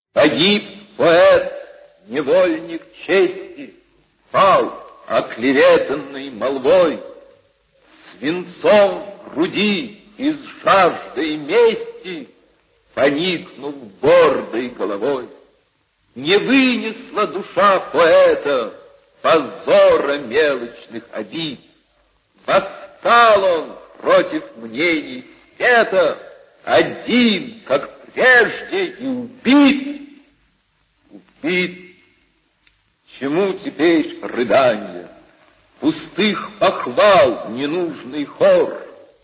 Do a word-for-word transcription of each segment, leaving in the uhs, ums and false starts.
Погиб поэт, невольник чести, пал, оклеветанный молвой, свинцом в груди из жажды мести, поникнув гордой головой. Не вынесла душа поэта позора мелочных обид. Восстал он против мнений света, один, как прежде, и убит. Убит. Чему теперь рыданье, пустых похвал ненужный хор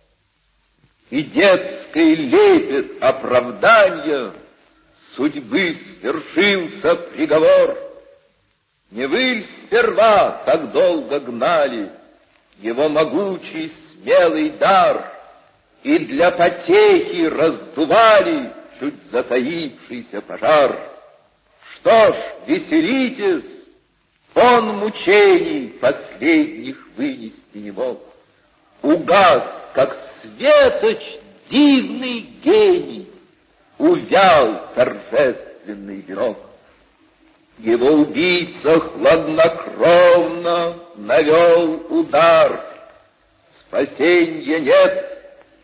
и детский лепет оправдания? Судьбы свершился приговор. Не вы ль сперва так долго гнали его могучий смелый дар и для потехи раздували чуть затаившийся пожар? Что ж, веселитесь, он мучений последних вынести не мог. Угас, как светоч, дивный гений, увял торжественный венок. Его убийца хладнокровно навел удар. Спасенья нет,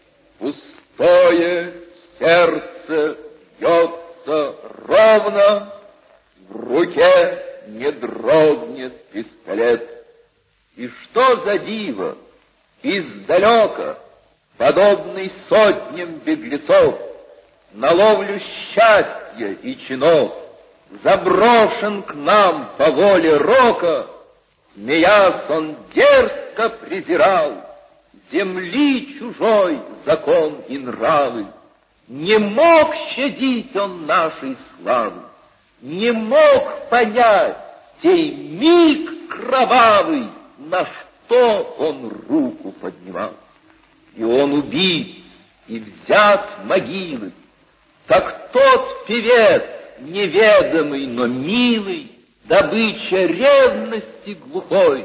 пустое сердце бьется ровно, в руке не дрогнет пистолет. И что за диво, издалека, подобный сотням беглецов, на ловлю счастья и чинов, заброшен к нам по воле рока, смеясь, он дерзко презирал земли чужой закон и нравы. Не мог щадить он нашей славы, не мог понять сей миг кровавый, на что он руку поднимал. И он убит, и взят могилы, как тот певец, неведомый, но милый, добыча ревности глухой,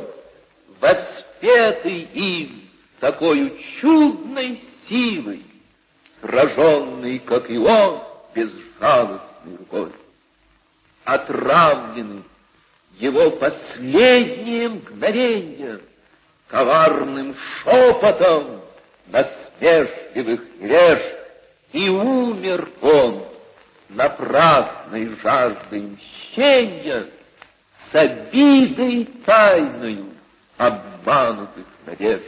воспетый им такой чудной силой, сраженный, как и он, безжалостной рукой. Отравлены его последние мгновенья коварным шепотом насмешливых реж, и умер он напрасной жаждой мщения, с обидой тайною обманутых надежд.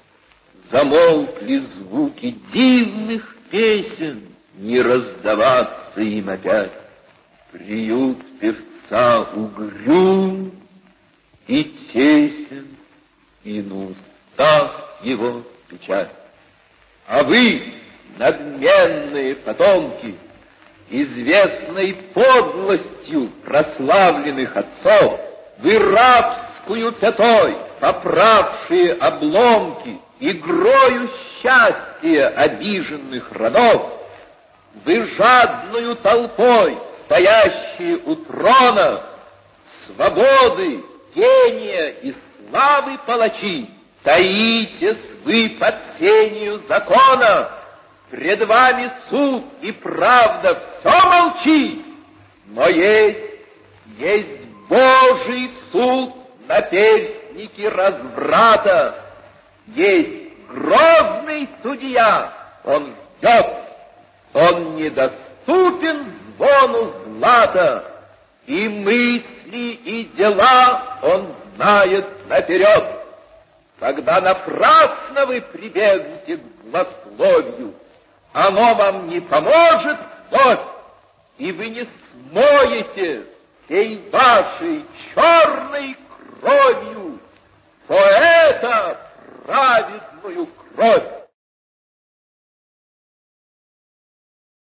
Замолкли звуки дивных песен, не раздаваться им опять. Приют певца угрюм и тесен, и на устах его печаль. А вы, надменные потомки, известной подлостью прославленных отцов, вы рабскую пятой поправшие обломки, игрою счастья обиженных родов, вы жадную толпой, стоящие у трона, свободы, гения и славы палачи, таитесь вы под сенью закона. Пред вами суд и правда, все молчит, но есть, есть Божий суд на перстнике разврата, есть грозный судья, он ждет, он недоступен звону злата, и мысли, и дела он знает наперед. Когда напрасно вы прибегнете к злословию, оно вам не поможет вновь, и вы не смоете всей вашей черной кровью поэта праведную кровь.